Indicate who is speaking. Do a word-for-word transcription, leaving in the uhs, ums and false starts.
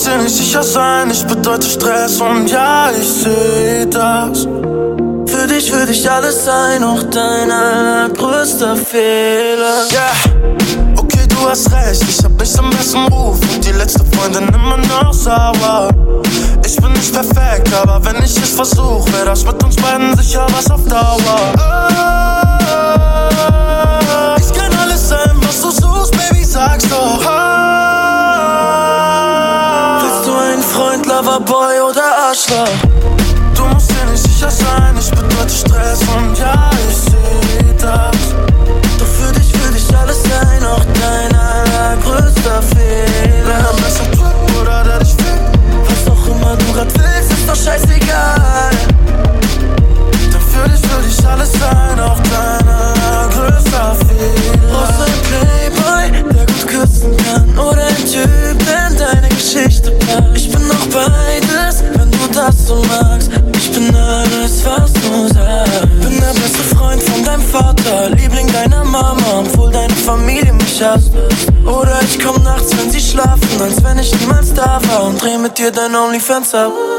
Speaker 1: dir nicht sicher sein, ich bedeute Stress und ja, ich seh das. Für dich würde ich alles sein, auch dein allergrößter Fehler. Yeah, okay, du hast recht, ich hab nicht den besten Ruf und die letzte Freundin immer noch sauer. Ich bin nicht perfekt, aber wenn ich es versuch, wär das mit uns beiden sicher was auf Dauer. Oh, ich kann alles sein, was du suchst, Baby, sag's doch. Oh, willst du einen Freund, Loverboy oder Arschloch? Du musst dir nicht sicher sein, ich bedeute Stress und ja, ich seh das. Doch für dich würde ich alles sein, auch dein allergrößter Fehler. Wenn er besser Trip oder der dich fickt, was auch immer du grad willst, ist doch scheißegal. Denn für dich würde ich alles sein, auch dein allergrößter Fehler. Brauchst du einen Playboy, der gut küssen kann, oder ein Typ, der in deine Geschichte passt? Ich bin auch beides, wenn du das so magst. Ich bin alles, was du sagst. Bin der beste Freund von deinem Vater, Liebling deiner Mama, obwohl deine Familie mich hasst. Oder ich komm nachts, wenn sie schlafen, als wenn ich niemals da war, und dreh mit dir dein OnlyFans ab.